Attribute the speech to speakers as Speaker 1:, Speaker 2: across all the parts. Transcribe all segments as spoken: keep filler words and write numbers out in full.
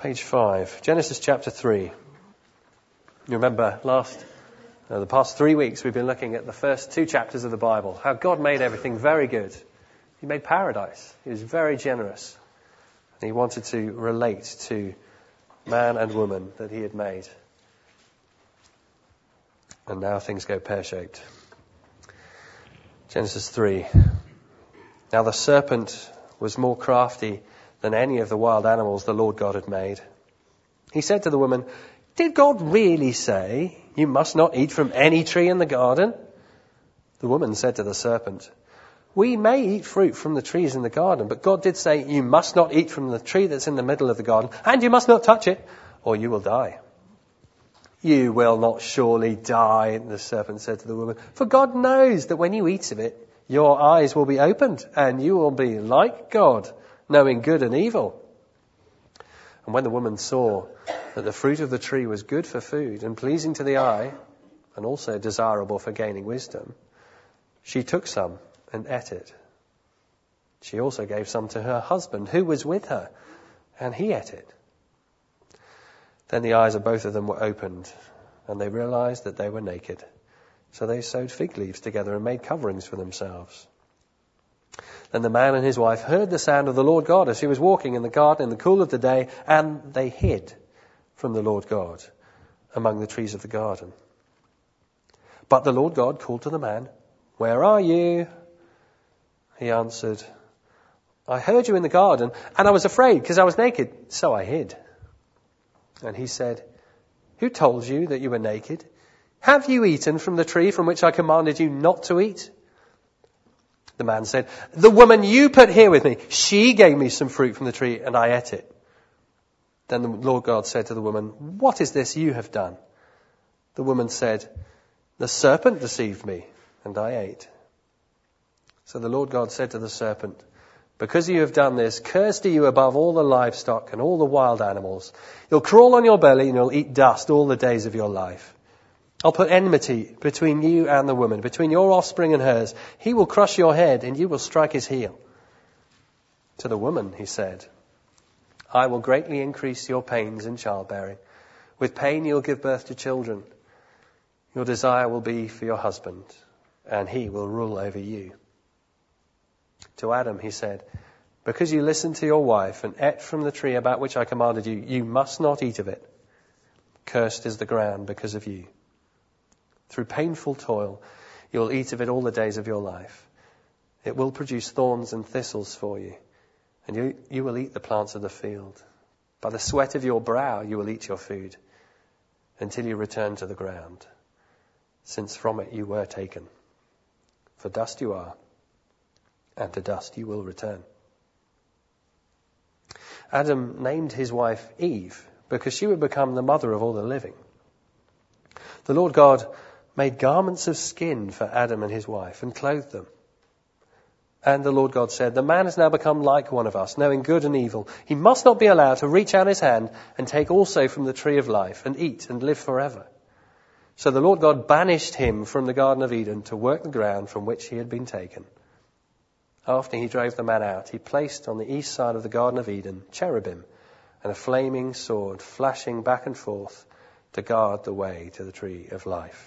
Speaker 1: Page five, Genesis chapter three. You remember last, uh, the past three weeks we've been looking at the first two chapters of the Bible, how God made everything very good. He made paradise. He was very generous. And he wanted to relate to man and woman that he had made. And now things go pear-shaped. Genesis three. Now the serpent was more crafty than any of the wild animals the Lord God had made. He said to the woman, "Did God really say, 'You must not eat from any tree in the garden'?" The woman said to the serpent, "We may eat fruit from the trees in the garden, but God did say, 'You must not eat from the tree that's in the middle of the garden, and you must not touch it, or you will die.'" "You will not surely die," the serpent said to the woman, "for God knows that when you eat of it, your eyes will be opened, and you will be like God, knowing good and evil." And when the woman saw that the fruit of the tree was good for food and pleasing to the eye, and also desirable for gaining wisdom, she took some and ate it. She also gave some to her husband, who was with her, and he ate it. Then the eyes of both of them were opened, and they realized that they were naked. So they sewed fig leaves together and made coverings for themselves. Then the man and his wife heard the sound of the Lord God as he was walking in the garden in the cool of the day, and they hid from the Lord God among the trees of the garden. But the Lord God called to the man, "Where are you?" He answered, "I heard you in the garden, and I was afraid because I was naked, so I hid." And he said, "Who told you that you were naked? Have you eaten from the tree from which I commanded you not to eat?" The man said, "The woman you put here with me, she gave me some fruit from the tree, and I ate it." Then the Lord God said to the woman, "What is this you have done?" The woman said, "The serpent deceived me, and I ate." So the Lord God said to the serpent, "Because you have done this, cursed are you above all the livestock and all the wild animals. You'll crawl on your belly and you'll eat dust all the days of your life. I'll put enmity between you and the woman, between your offspring and hers. He will crush your head and you will strike his heel." To the woman he said, "I will greatly increase your pains in childbearing. With pain you'll give birth to children. Your desire will be for your husband, and he will rule over you." To Adam he said, "Because you listened to your wife and ate from the tree about which I commanded you, you must not eat of it. Cursed is the ground because of you. Through painful toil, you will eat of it all the days of your life. It will produce thorns and thistles for you, and you, you will eat the plants of the field. By the sweat of your brow you will eat your food, until you return to the ground, since from it you were taken. For dust you are, and to dust you will return." Adam named his wife Eve, because she would become the mother of all the living. The Lord God made garments of skin for Adam and his wife and clothed them. And the Lord God said, "The man has now become like one of us, knowing good and evil. He must not be allowed to reach out his hand and take also from the tree of life and eat and live forever." So the Lord God banished him from the Garden of Eden to work the ground from which he had been taken. After he drove the man out, he placed on the east side of the Garden of Eden cherubim and a flaming sword flashing back and forth to guard the way to the tree of life.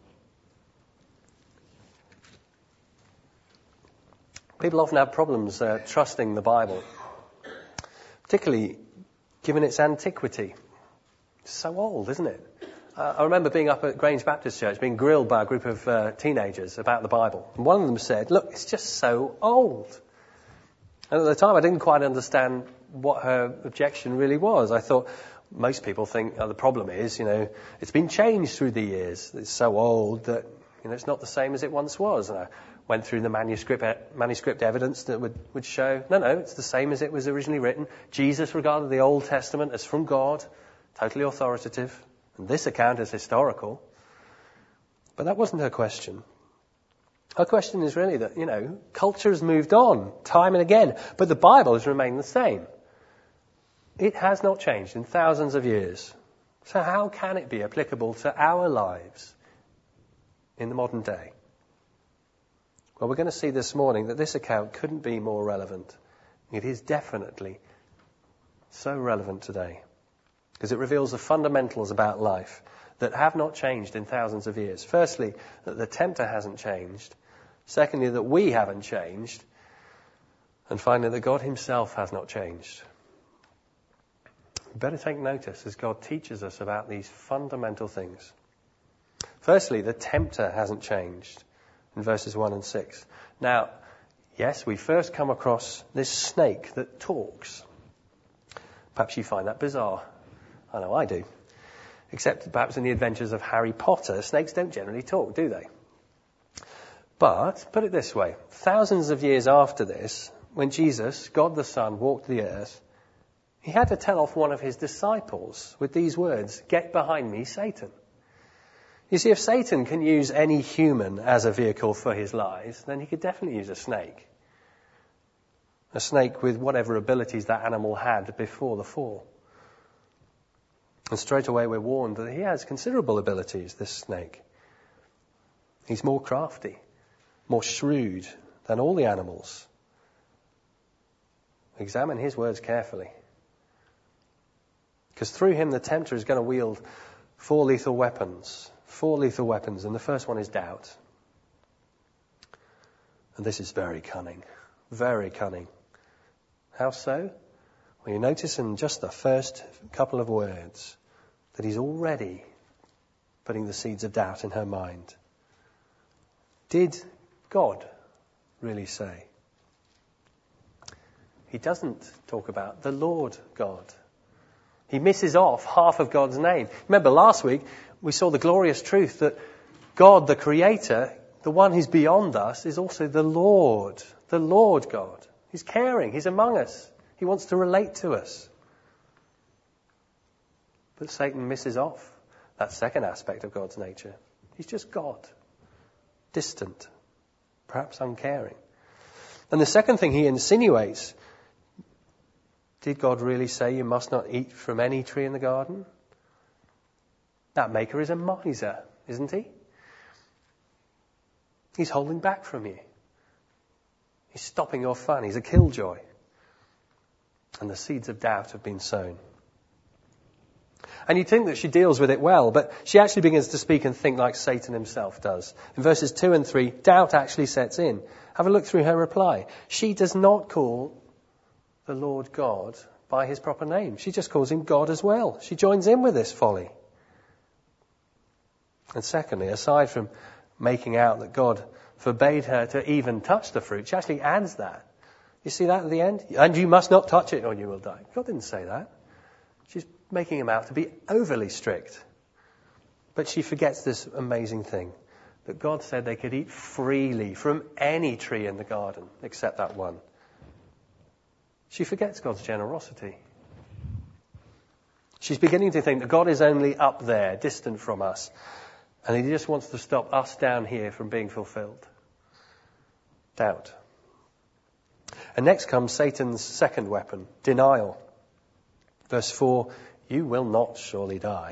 Speaker 1: People often have problems uh, trusting the Bible, particularly given its antiquity. It's so old, isn't it? Uh, I remember being up at Grange Baptist Church, being grilled by a group of uh, teenagers about the Bible. And one of them said, "Look, it's just so old." And at the time I didn't quite understand what her objection really was. I thought, most people think oh, the problem is, you know, it's been changed through the years. It's so old that, you know, it's not the same as it once was. And I went through the manuscript manuscript evidence that would, would show, no, no, it's the same as it was originally written. Jesus regarded the Old Testament as from God, totally authoritative. And this account is historical. But that wasn't her question. Her question is really that, you know, culture has moved on time and again, but the Bible has remained the same. It has not changed in thousands of years. So how can it be applicable to our lives in the modern day? Well, we're going to see this morning that this account couldn't be more relevant. It is definitely so relevant today. because it reveals the fundamentals about life that have not changed in thousands of years. Firstly, that the tempter hasn't changed. Secondly, that we haven't changed. And finally, that God himself has not changed. We better take notice as God teaches us about these fundamental things. Firstly, the tempter hasn't changed in verses one and six. Now, yes, we first come across this snake that talks. Perhaps you find that bizarre. I know I do. Except perhaps in the adventures of Harry Potter, snakes don't generally talk, do they? But, put it this way, thousands of years after this, when Jesus, God the Son, walked the earth, he had to tell off one of his disciples with these words, "Get behind me, Satan." You see, if Satan can use any human as a vehicle for his lies, then he could definitely use a snake. A snake with whatever abilities that animal had before the fall. And straight away we're warned that he has considerable abilities, this snake. He's more crafty, more shrewd than all the animals. Examine his words carefully. Because through him the tempter is going to wield four lethal weapons. Four lethal weapons, and the first one is doubt. And this is very cunning. Very cunning. How so? Well, you notice in just the first couple of words that he's already putting the seeds of doubt in her mind. Did God really say? He doesn't talk about the Lord God. He misses off half of God's name. Remember last week we saw the glorious truth that God, the Creator, the one who's beyond us, is also the Lord. The Lord God. He's caring. He's among us. He wants to relate to us. But Satan misses off that second aspect of God's nature. He's just God. Distant. Perhaps uncaring. And the second thing he insinuates, did God really say you must not eat from any tree in the garden? That maker is a miser, isn't he? He's holding back from you. He's stopping your fun. He's a killjoy. And the seeds of doubt have been sown. And you'd think that she deals with it well, but she actually begins to speak and think like Satan himself does. In verses two and three, doubt actually sets in. Have a look through her reply. She does not call the Lord God by his proper name. She just calls him God as well. She joins in with this folly. And secondly, aside from making out that God forbade her to even touch the fruit, she actually adds that. You see that at the end? And you must not touch it or you will die. God didn't say that. She's making him out to be overly strict. But she forgets this amazing thing, that God said they could eat freely from any tree in the garden, except that one. She forgets God's generosity. She's beginning to think that God is only up there, distant from us, and he just wants to stop us down here from being fulfilled. Doubt. And next comes Satan's second weapon, denial. Verse four, you will not surely die.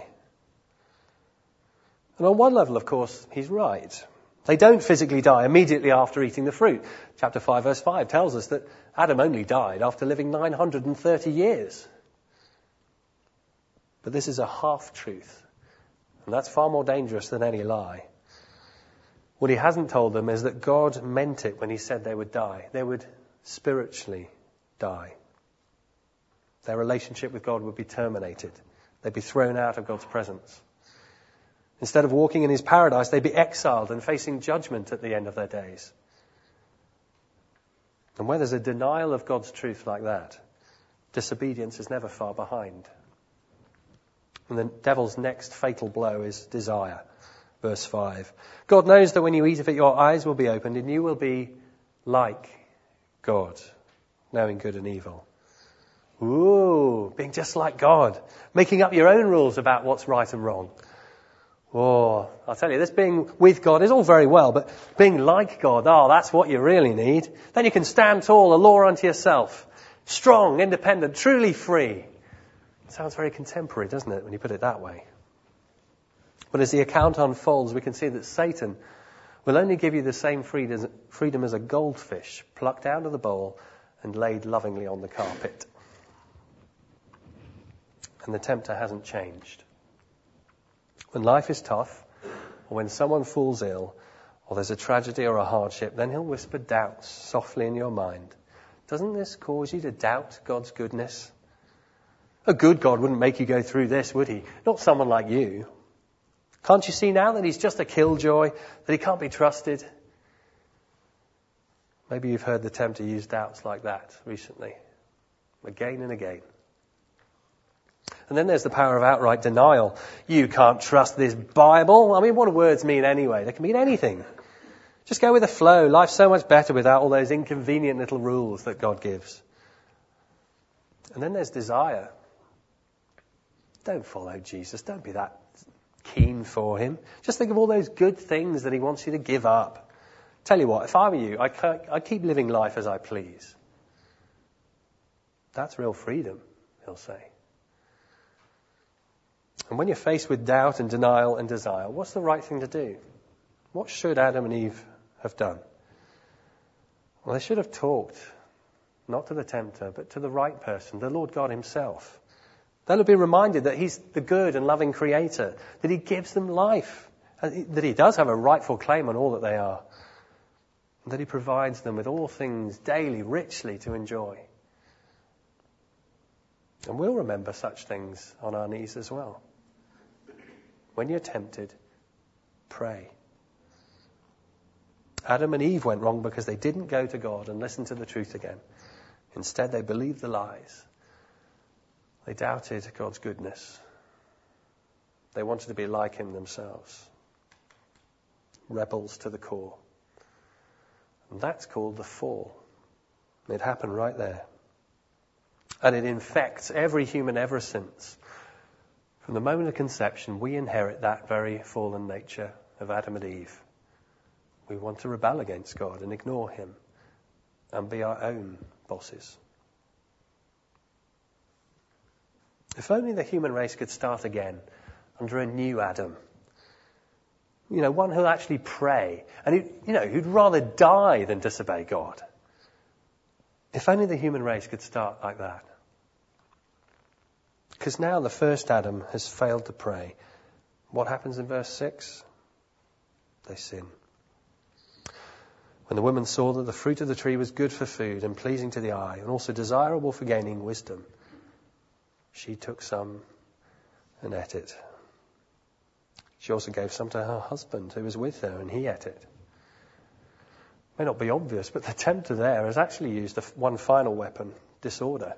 Speaker 1: And on one level, of course, he's right. They don't physically die immediately after eating the fruit. Chapter five, verse five tells us that Adam only died after living nine hundred thirty years. But this is a half-truth. And that's far more dangerous than any lie. What he hasn't told them is that God meant it when he said they would die. They would spiritually die. Their relationship with God would be terminated. They'd be thrown out of God's presence. Instead of walking in his paradise, they'd be exiled and facing judgment at the end of their days. And where there's a denial of God's truth like that, disobedience is never far behind. And the devil's next fatal blow is desire. Verse five. God knows that when you eat of it, your eyes will be opened and you will be like God, knowing good and evil. Ooh, being just like God. Making up your own rules about what's right and wrong. Oh, I'll tell you, this being with God is all very well, but being like God, oh, that's what you really need. Then you can stand tall, a law unto yourself. Strong, independent, truly free. It sounds very contemporary, doesn't it, when you put it that way? But as the account unfolds, we can see that Satan will only give you the same freedom as a goldfish plucked out of the bowl and laid lovingly on the carpet. And the tempter hasn't changed. When life is tough, or when someone falls ill, or there's a tragedy or a hardship, then he'll whisper doubts softly in your mind. Doesn't this cause you to doubt God's goodness? A good God wouldn't make you go through this, would he? Not someone like you. Can't you see now that he's just a killjoy, that he can't be trusted? Maybe you've heard the tempter use doubts like that recently, again and again. And then there's the power of outright denial. You can't trust this Bible. I mean, what do words mean anyway? They can mean anything. Just go with the flow. Life's so much better without all those inconvenient little rules that God gives. And then there's desire. Don't follow Jesus. Don't be that keen for him. Just think of all those good things that he wants you to give up. Tell you what, if I were you, I'd, I'd keep living life as I please. That's real freedom, he'll say. And when you're faced with doubt and denial and desire, what's the right thing to do? What should Adam and Eve have done? Well, they should have talked, not to the tempter, but to the right person, the Lord God himself. They'll have been reminded that he's the good and loving creator, that he gives them life, and that he does have a rightful claim on all that they are, and that he provides them with all things daily, richly to enjoy. And we'll remember such things on our knees as well. When you're tempted, pray. Adam and Eve went wrong because they didn't go to God and listen to the truth again. Instead, they believed the lies. They doubted God's goodness. They wanted to be like him themselves. Rebels to the core. And that's called the fall. It happened right there. And it infects every human ever since. From the moment of conception, we inherit that very fallen nature of Adam and Eve. We want to rebel against God and ignore him and be our own bosses. If only the human race could start again under a new Adam. You know, one who'll actually pray and, who, you know, who'd rather die than disobey God. If only the human race could start like that. Because now the first Adam has failed to pray. What happens in verse six? They sin. When the woman saw that the fruit of the tree was good for food and pleasing to the eye and also desirable for gaining wisdom, she took some and ate it. She also gave some to her husband who was with her, and he ate it. May not be obvious, but the tempter there has actually used one final weapon, disorder.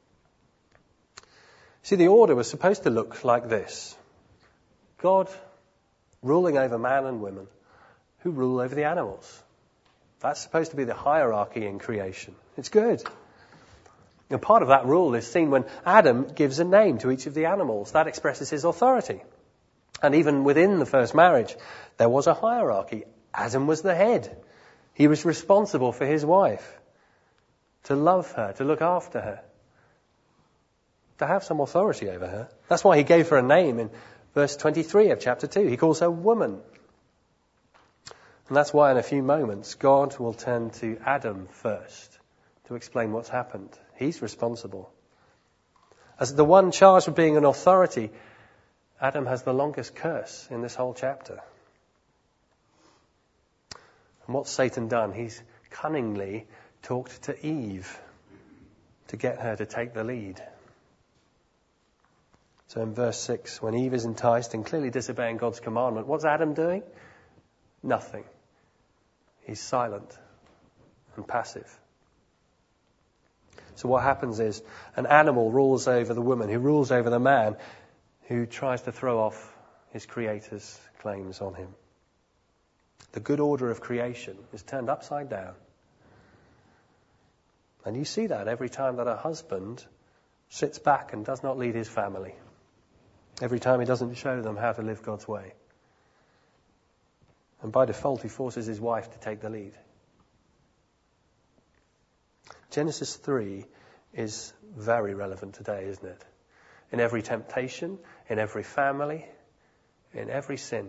Speaker 1: See, the order was supposed to look like this. God ruling over man and women who rule over the animals. That's supposed to be the hierarchy in creation. It's good. And part of that rule is seen when Adam gives a name to each of the animals. That expresses his authority. And even within the first marriage, there was a hierarchy. Adam was the head. He was responsible for his wife, to love her, to look after her, to have some authority over her. That's why he gave her a name in verse twenty-three of chapter two. He calls her woman. And that's why in a few moments, God will turn to Adam first to explain what's happened. He's responsible. As the one charged with being an authority, Adam has the longest curse in this whole chapter. And what's Satan done? He's cunningly talked to Eve to get her to take the lead. So in verse six, when Eve is enticed and clearly disobeying God's commandment, what's Adam doing? Nothing. He's silent and passive. So what happens is an animal rules over the woman, who rules over the man, who tries to throw off his creator's claims on him. The good order of creation is turned upside down. And you see that every time that a husband sits back and does not lead his family. Every time he doesn't show them how to live God's way. And by default, he forces his wife to take the lead. Genesis three is very relevant today, isn't it? In every temptation, in every family, in every sin.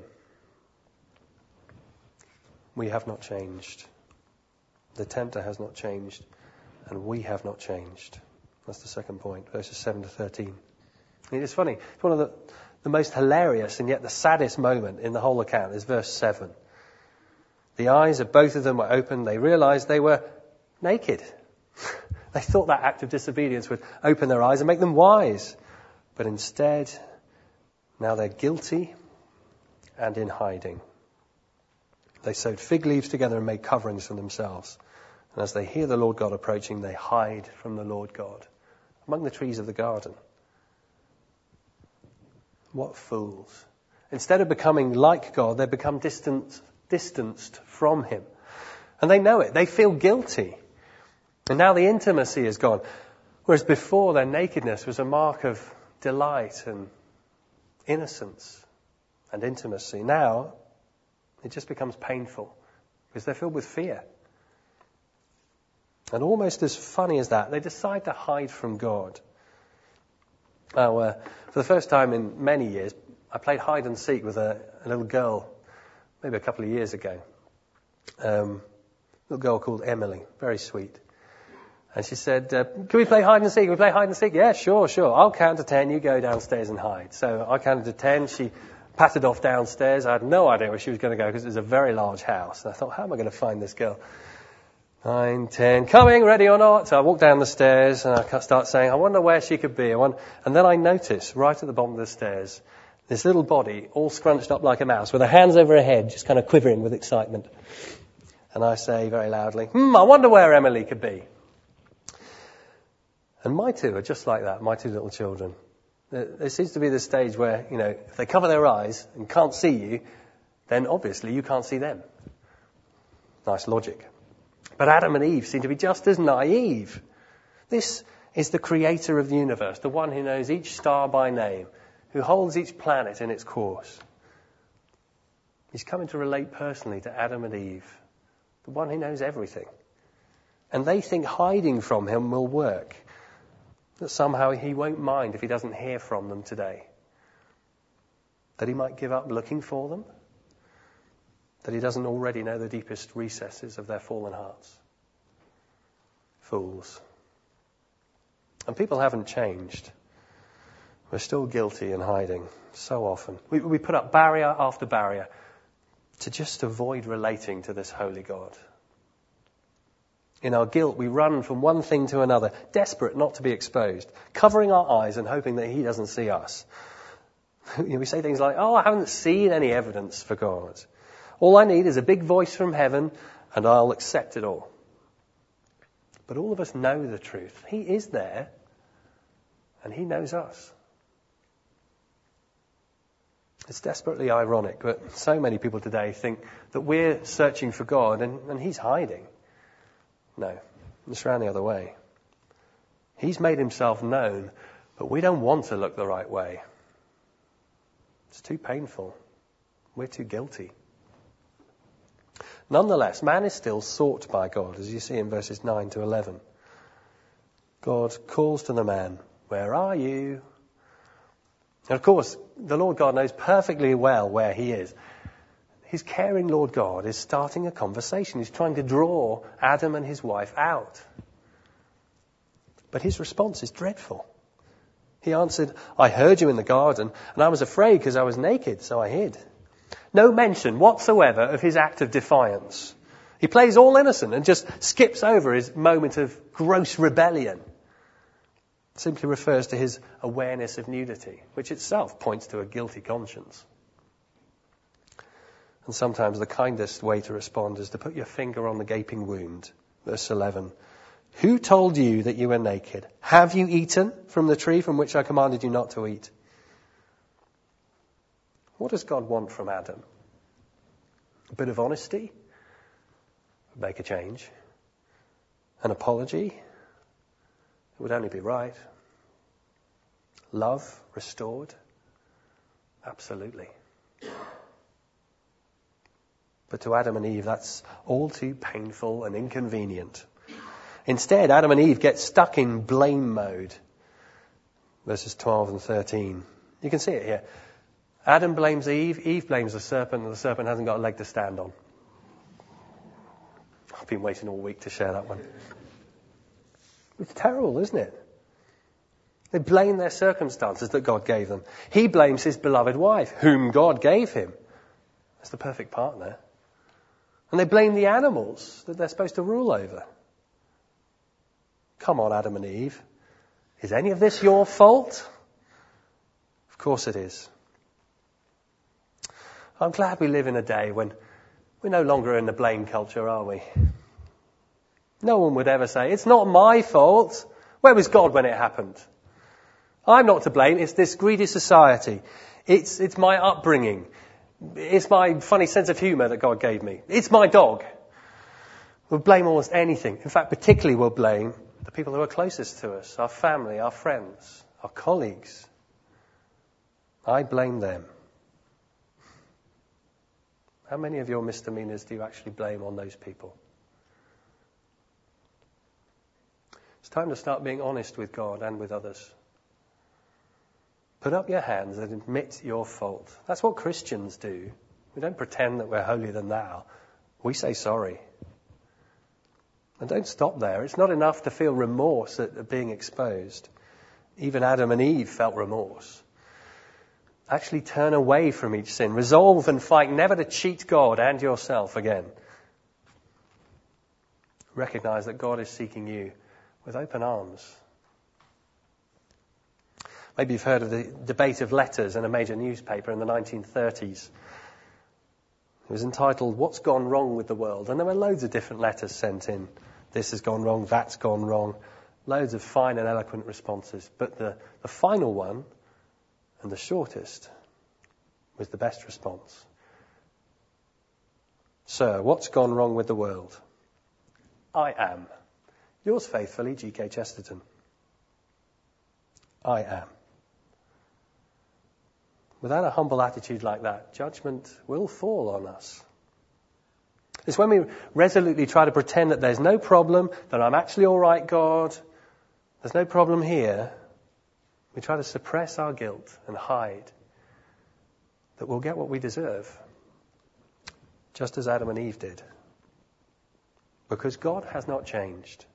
Speaker 1: We have not changed. The tempter has not changed. And we have not changed. That's the second point, verses seven to thirteen. It's funny. It's one of the, the most hilarious and yet the saddest moment in the whole account is verse seven. The eyes of both of them were open. They realized they were naked. They thought that act of disobedience would open their eyes and make them wise. But instead, now they're guilty and in hiding. They sewed fig leaves together and made coverings for themselves. And as they hear the Lord God approaching, they hide from the Lord God among the trees of the garden. What fools. Instead of becoming like God, they become distant, distanced from him. And they know it. They feel guilty. And now the intimacy is gone. Whereas before, their nakedness was a mark of delight and innocence and intimacy. Now, it just becomes painful because they're filled with fear. And almost as funny as that, they decide to hide from God. Oh, uh, for the first time in many years, I played hide and seek with a, a little girl, maybe a couple of years ago. Um, a little girl called Emily, very sweet. And she said, uh, can we play hide and seek? Can we play hide and seek? Yeah, sure, sure. I'll count to ten, you go downstairs and hide. So I counted to ten, she pattered off downstairs. I had no idea where she was going to go because it was a very large house. And I thought, how am I going to find this girl? Nine, ten, coming, ready or not. So I walk down the stairs and I start saying, I wonder where she could be. I wonder... And then I notice right at the bottom of the stairs, this little body all scrunched up like a mouse with her hands over her head, just kind of quivering with excitement. And I say very loudly, hmm, I wonder where Emily could be. And my two are just like that, my two little children. There seems to be this stage where, you know, if they cover their eyes and can't see you, then obviously you can't see them. Nice logic. But Adam and Eve seem to be just as naive. This is the creator of the universe, the one who knows each star by name, who holds each planet in its course. He's coming to relate personally to Adam and Eve, the one who knows everything. And they think hiding from him will work. That somehow he won't mind if he doesn't hear from them today. That he might give up looking for them. That he doesn't already know the deepest recesses of their fallen hearts. Fools. And people haven't changed. We're still guilty and hiding so often. We, we put up barrier after barrier to just avoid relating to this holy God. In our guilt, we run from one thing to another, desperate not to be exposed, covering our eyes and hoping that he doesn't see us. You know, we say things like, oh, I haven't seen any evidence for God. All I need is a big voice from heaven and I'll accept it all. But all of us know the truth. He is there and he knows us. It's desperately ironic, but so many people today think that we're searching for God and, and he's hiding. No, it's around the other way. He's made himself known, but we don't want to look the right way. It's too painful. We're too guilty. Nonetheless, man is still sought by God, as you see in verses nine to eleven. God calls to the man, where are you? And of course, the Lord God knows perfectly well where he is. His caring Lord God is starting a conversation. He's trying to draw Adam and his wife out. But his response is dreadful. He answered, I heard you in the garden, and I was afraid because I was naked, so I hid. No mention whatsoever of his act of defiance. He plays all innocent and just skips over his moment of gross rebellion. It simply refers to his awareness of nudity, which itself points to a guilty conscience. And sometimes the kindest way to respond is to put your finger on the gaping wound. Verse eleven. Who told you that you were naked? Have you eaten from the tree from which I commanded you not to eat? What does God want from Adam? A bit of honesty? Make a change. An apology? It would only be right. Love restored? Absolutely. But to Adam and Eve, that's all too painful and inconvenient. Instead, Adam and Eve get stuck in blame mode. Verses twelve and thirteen. You can see it here. Adam blames Eve, Eve blames the serpent, and the serpent hasn't got a leg to stand on. I've been waiting all week to share that one. It's terrible, isn't it? They blame their circumstances that God gave them. He blames his beloved wife, whom God gave him. That's the perfect partner. And they blame the animals that they're supposed to rule over. Come on, Adam and Eve. Is any of this your fault? Of course it is. I'm glad we live in a day when we're no longer in the blame culture, are we? No one would ever say, it's not my fault. Where was God when it happened? I'm not to blame. It's this greedy society. It's, it's my upbringing. It's my funny sense of humour that God gave me. It's my dog. We'll blame almost anything. In fact, particularly we'll blame the people who are closest to us, our family, our friends, our colleagues. I blame them. How many of your misdemeanors do you actually blame on those people? It's time to start being honest with God and with others. Put up your hands and admit your fault. That's what Christians do. We don't pretend that we're holier than thou. We say sorry. And don't stop there. It's not enough to feel remorse at being exposed. Even Adam and Eve felt remorse. Actually turn away from each sin. Resolve and fight never to cheat God and yourself again. Recognize that God is seeking you with open arms. Maybe you've heard of the debate of letters in a major newspaper in the nineteen thirties. It was entitled, What's Gone Wrong with the World? And there were loads of different letters sent in. This has gone wrong, that's gone wrong. Loads of fine and eloquent responses. But the, the final one, and the shortest, was the best response. Sir, what's gone wrong with the world? I am. Yours faithfully, G K Chesterton. I am. Without a humble attitude like that, judgment will fall on us. It's when we resolutely try to pretend that there's no problem, that I'm actually all right, God, there's no problem here. We try to suppress our guilt and hide, that we'll get what we deserve, just as Adam and Eve did. Because God has not changed.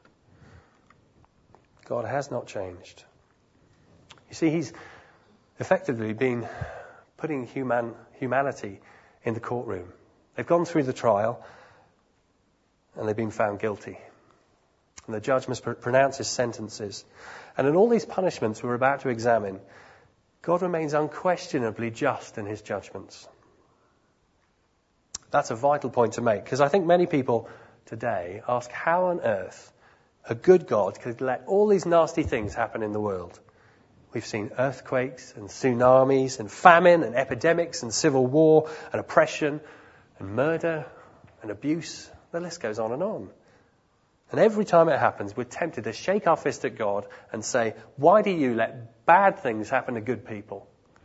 Speaker 1: God has not changed. You see, he's effectively been putting human, humanity in the courtroom. They've gone through the trial and they've been found guilty. And the judge must pr- pronounce his sentences. And in all these punishments we're about to examine, God remains unquestionably just in his judgments. That's a vital point to make, because I think many people today ask how on earth a good God could let all these nasty things happen in the world. We've seen earthquakes and tsunamis and famine and epidemics and civil war and oppression and murder and abuse. The list goes on and on. And every time it happens, we're tempted to shake our fist at God and say, why do you let bad things happen to good people?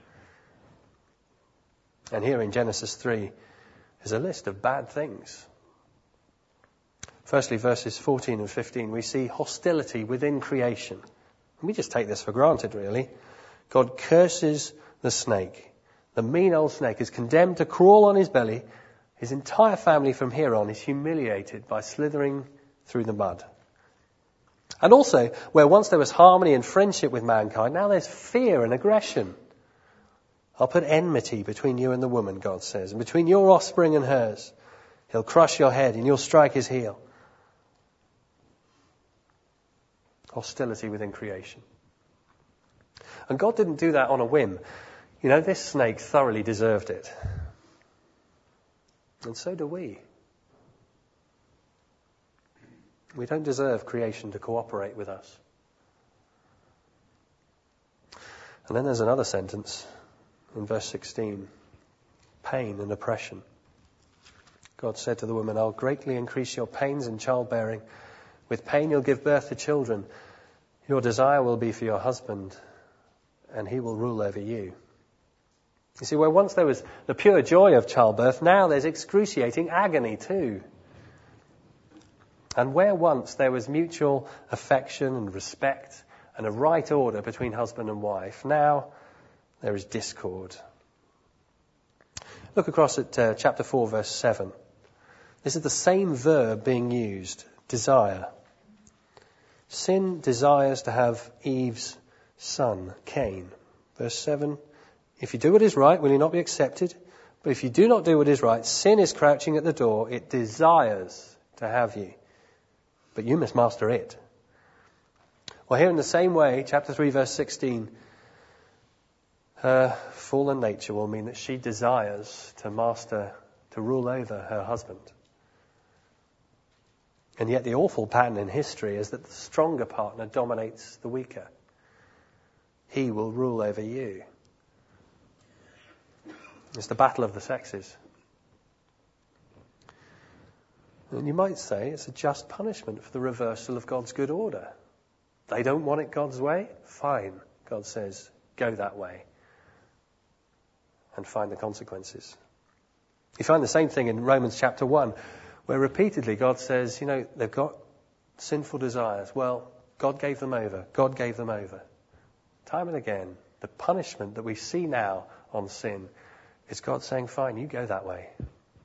Speaker 1: And here in Genesis three is a list of bad things. Firstly, verses fourteen and fifteen, we see hostility within creation. We just take this for granted, really. God curses the snake. The mean old snake is condemned to crawl on his belly. His entire family from here on is humiliated by slithering through the mud. And also, where once there was harmony and friendship with mankind, now there's fear and aggression. I'll put enmity between you and the woman, God says, and between your offspring and hers. He'll crush your head and you'll strike his heel. Hostility within creation. And God didn't do that on a whim. You know, this snake thoroughly deserved it. And so do we. We don't deserve creation to cooperate with us. And then there's another sentence in verse sixteen. Pain and oppression. God said to the woman, I'll greatly increase your pains in childbearing. With pain you'll give birth to children. Your desire will be for your husband, and he will rule over you. You see, where once there was the pure joy of childbirth, now there's excruciating agony too. And where once there was mutual affection and respect and a right order between husband and wife, now there is discord. Look across at uh, chapter four, verse seven. This is the same verb being used, desire. Sin desires to have Eve's son, Cain. Verse seven, if you do what is right, will you not be accepted? But if you do not do what is right, sin is crouching at the door. It desires to have you, but you must master it. Well, here in the same way, chapter three, verse sixteen, her fallen nature will mean that she desires to master, to rule over her husband. And yet the awful pattern in history is that the stronger partner dominates the weaker. He will rule over you. It's the battle of the sexes. And you might say it's a just punishment for the reversal of God's good order. They don't want it God's way? Fine, God says, go that way. And find the consequences. You find the same thing in Romans chapter one, where repeatedly God says, you know, they've got sinful desires. Well, God gave them over. God gave them over. Time and again, the punishment that we see now on sin is God saying, fine, you go that way.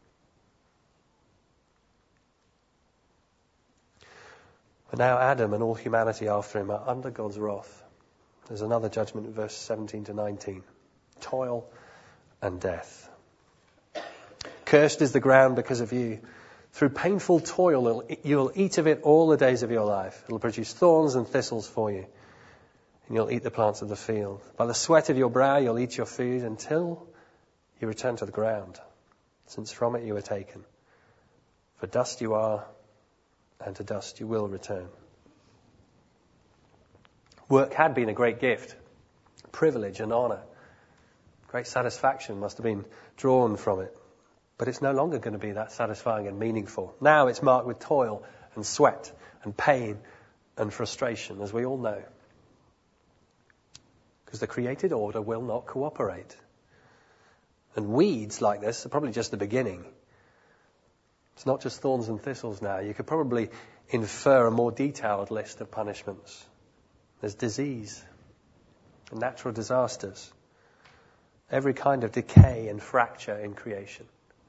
Speaker 1: But now Adam and all humanity after him are under God's wrath. There's another judgment in verse seventeen to nineteen. Toil and death. Cursed is the ground because of you. Through painful toil, you'll eat of it all the days of your life. It'll produce thorns and thistles for you. And you'll eat the plants of the field. By the sweat of your brow, you'll eat your food until you return to the ground, since from it you were taken. For dust you are, and to dust you will return. Work had been a great gift, privilege and honour. Great satisfaction must have been drawn from it. But it's no longer going to be that satisfying and meaningful. Now it's marked with toil and sweat and pain and frustration, as we all know. Because the created order will not cooperate. And weeds like this are probably just the beginning. It's not just thorns and thistles now. You could probably infer a more detailed list of punishments. There's disease and natural disasters. Every kind of decay and fracture in creation.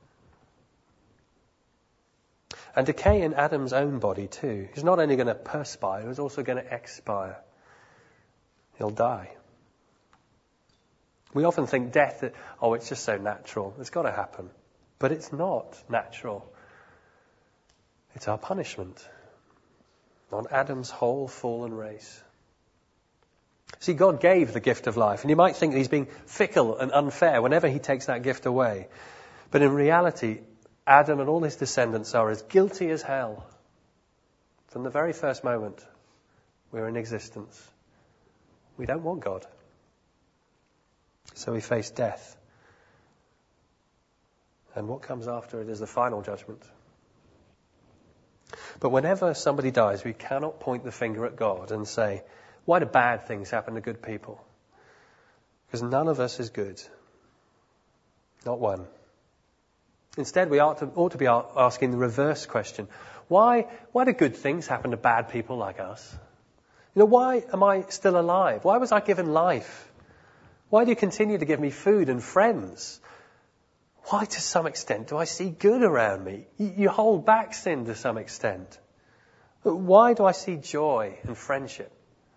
Speaker 1: And decay in Adam's own body too. He's not only going to perspire, he's also going to expire. He'll die. We often think death, oh, it's just so natural. It's got to happen. But it's not natural. It's our punishment on Adam's whole fallen race. See, God gave the gift of life, and you might think that he's being fickle and unfair whenever he takes that gift away. But in reality, Adam and all his descendants are as guilty as hell. From the very first moment we're in existence. We don't want God. So we face death. And what comes after it is the final judgment. But whenever somebody dies, we cannot point the finger at God and say, why do bad things happen to good people? Because none of us is good. Not one. Instead, we ought to, ought to be asking the reverse question. Why, why do good things happen to bad people like us? You know, why am I still alive? Why was I given life? Why do you continue to give me food and friends? Why, to some extent, do I see good around me? You, you hold back sin to some extent. But why do I see joy and friendship?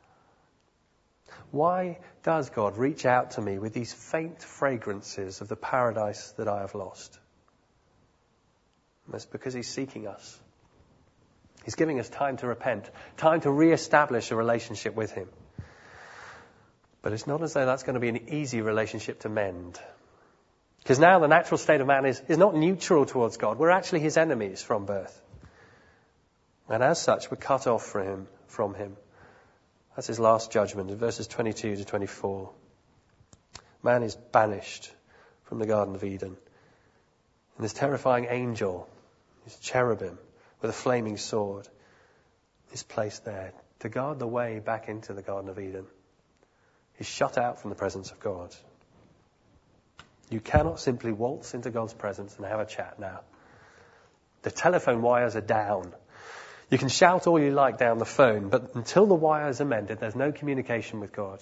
Speaker 1: Why does God reach out to me with these faint fragrances of the paradise that I have lost? That's because he's seeking us. He's giving us time to repent, time to re-establish a relationship with him. But it's not as though that's going to be an easy relationship to mend. Because now the natural state of man is, is not neutral towards God. We're actually his enemies from birth. And as such, we're cut off from him. From him. That's his last judgment in verses twenty-two to twenty-four. Man is banished from the Garden of Eden. And this terrifying angel, this cherubim with a flaming sword, is placed there to guard the way back into the Garden of Eden. He's shut out from the presence of God. You cannot simply waltz into God's presence and have a chat now. The telephone wires are down. You can shout all you like down the phone, but until the wires are mended, there's no communication with God.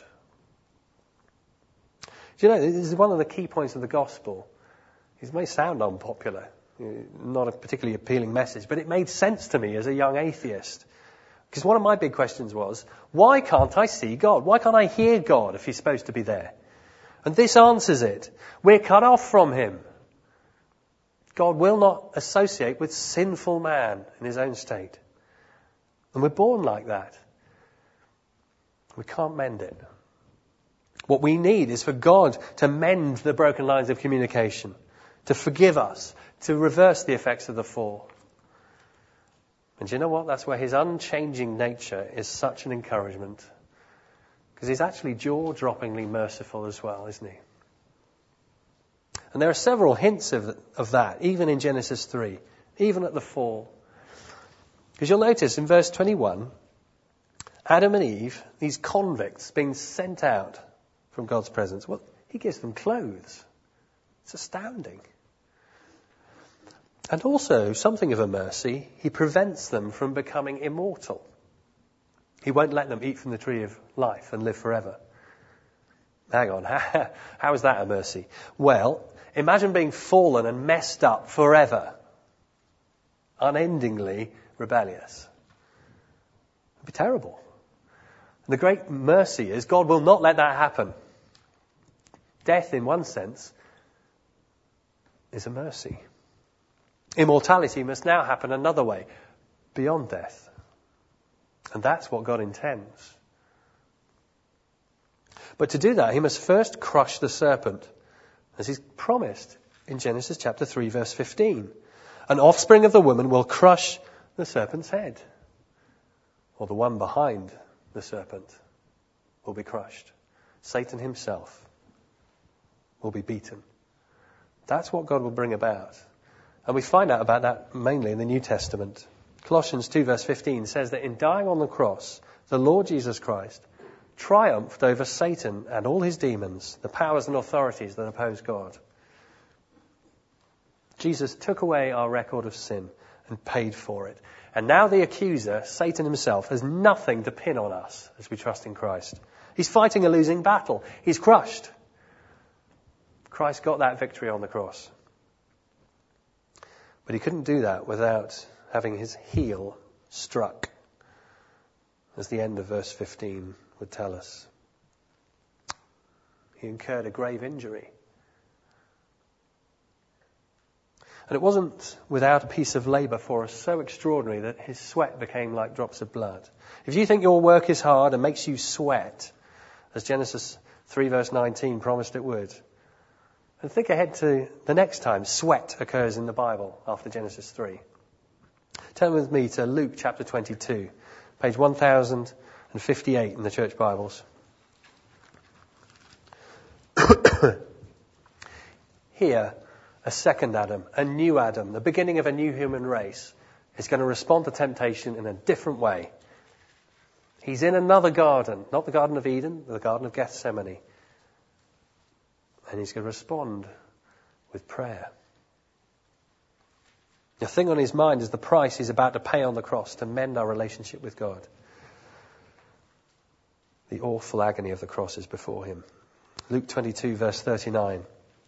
Speaker 1: Do you know, this is one of the key points of the gospel. It may sound unpopular, not a particularly appealing message, but it made sense to me as a young atheist. Because one of my big questions was, why can't I see God? Why can't I hear God if he's supposed to be there? And this answers it. We're cut off from him. God will not associate with sinful man in his own state. And we're born like that. We can't mend it. What we need is for God to mend the broken lines of communication, to forgive us, to reverse the effects of the fall. And do you know what? That's where his unchanging nature is such an encouragement. Because he's actually jaw-droppingly merciful as well, isn't he? And there are several hints of, of that, even in Genesis three, even at the fall. Because you'll notice in verse twenty-one, Adam and Eve, these convicts being sent out from God's presence, well, he gives them clothes. It's astounding. And also, something of a mercy, he prevents them from becoming immortal. He won't let them eat from the tree of life and live forever. Hang on, how is that a mercy? Well, imagine being fallen and messed up forever, unendingly rebellious. It'd be terrible. And the great mercy is God will not let that happen. Death, in one sense, is a mercy. Immortality must now happen another way, beyond death. And that's what God intends. But to do that, he must first crush the serpent, as he's promised in Genesis chapter three, verse fifteen. An offspring of the woman will crush the serpent's head, or the one behind the serpent will be crushed. Satan himself will be beaten. That's what God will bring about. And we find out about that mainly in the New Testament. Colossians two verse fifteen says that in dying on the cross, the Lord Jesus Christ triumphed over Satan and all his demons, the powers and authorities that oppose God. Jesus took away our record of sin and paid for it. And now the accuser, Satan himself, has nothing to pin on us as we trust in Christ. He's fighting a losing battle. He's crushed. Christ got that victory on the cross. But he couldn't do that without having his heel struck, as the end of verse fifteen would tell us. He incurred a grave injury. And it wasn't without a piece of labour for us so extraordinary that his sweat became like drops of blood. If you think your work is hard and makes you sweat, as Genesis three verse nineteen promised it would, and think ahead to the next time sweat occurs in the Bible after Genesis three. Turn with me to Luke chapter twenty-two, page one thousand fifty-eight in the church Bibles. Here, a second Adam, a new Adam, the beginning of a new human race, is going to respond to temptation in a different way. He's in another garden, not the Garden of Eden, the Garden of Gethsemane. And he's going to respond with prayer. The thing on his mind is the price he's about to pay on the cross to mend our relationship with God. The awful agony of the cross is before him. Luke twenty-two verse thirty-nine.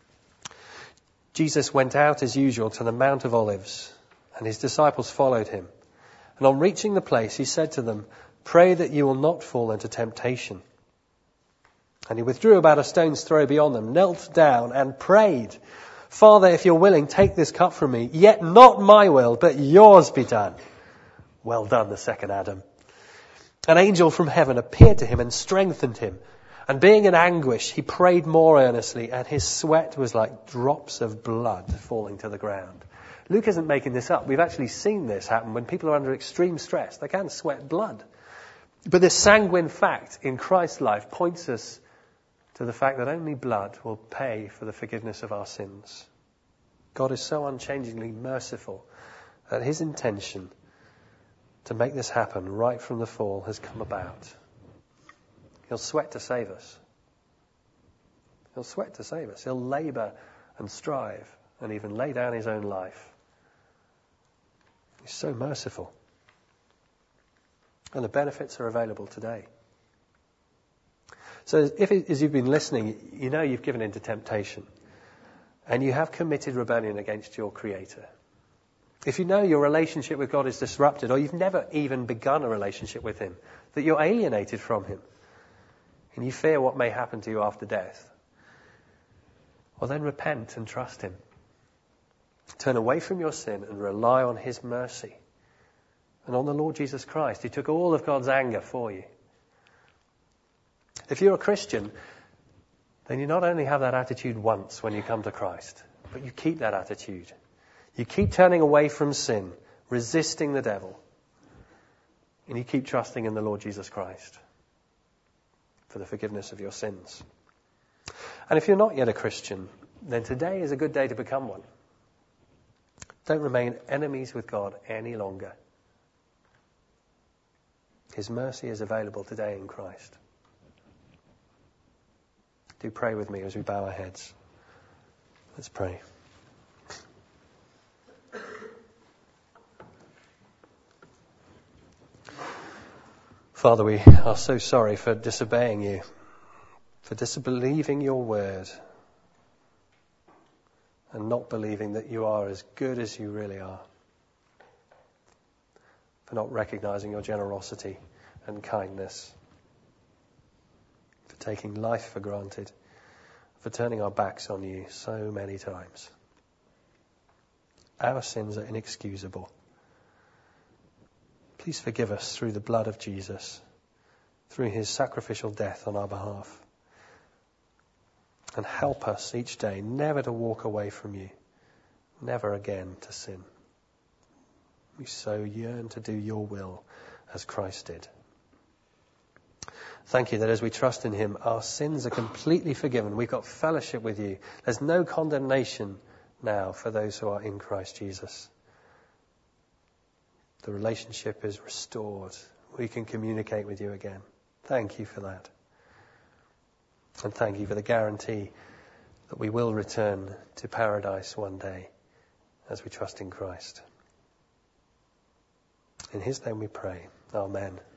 Speaker 1: Jesus went out as usual to the Mount of Olives, and his disciples followed him. And on reaching the place, he said to them, "Pray that you will not fall into temptation." And he withdrew about a stone's throw beyond them, knelt down and prayed, "Father, if you're willing, take this cup from me, yet not my will, but yours be done." Well done, the second Adam. An angel from heaven appeared to him and strengthened him. And being in anguish, he prayed more earnestly, and his sweat was like drops of blood falling to the ground. Luke isn't making this up. We've actually seen this happen when people are under extreme stress. They can sweat blood. But this sanguine fact in Christ's life points us to the fact that only blood will pay for the forgiveness of our sins. God is so unchangingly merciful that his intention to make this happen right from the fall has come about. He'll sweat to save us. He'll sweat to save us. He'll labour and strive and even lay down his own life. He's so merciful. And the benefits are available today. So if, as you've been listening, you know you've given in to temptation and you have committed rebellion against your Creator. If you know your relationship with God is disrupted, or you've never even begun a relationship with him, that you're alienated from him, and you fear what may happen to you after death, well then repent and trust him. Turn away from your sin and rely on his mercy and on the Lord Jesus Christ, who took all of God's anger for you. If you're a Christian, then you not only have that attitude once when you come to Christ, but you keep that attitude. You keep turning away from sin, resisting the devil, and you keep trusting in the Lord Jesus Christ for the forgiveness of your sins. And if you're not yet a Christian, then today is a good day to become one. Don't remain enemies with God any longer. His mercy is available today in Christ. Do pray with me as we bow our heads. Let's pray. Father, we are so sorry for disobeying you, for disbelieving your word, and not believing that you are as good as you really are, for not recognizing your generosity and kindness, for taking life for granted, for turning our backs on you so many times. Our sins are inexcusable. Please forgive us through the blood of Jesus, through his sacrificial death on our behalf. And help us each day never to walk away from you, never again to sin. We so yearn to do your will as Christ did. Thank you that as we trust in him, our sins are completely forgiven. We've got fellowship with you. There's no condemnation now for those who are in Christ Jesus. The relationship is restored. We can communicate with you again. Thank you for that. And thank you for the guarantee that we will return to paradise one day as we trust in Christ. In his name we pray. Amen.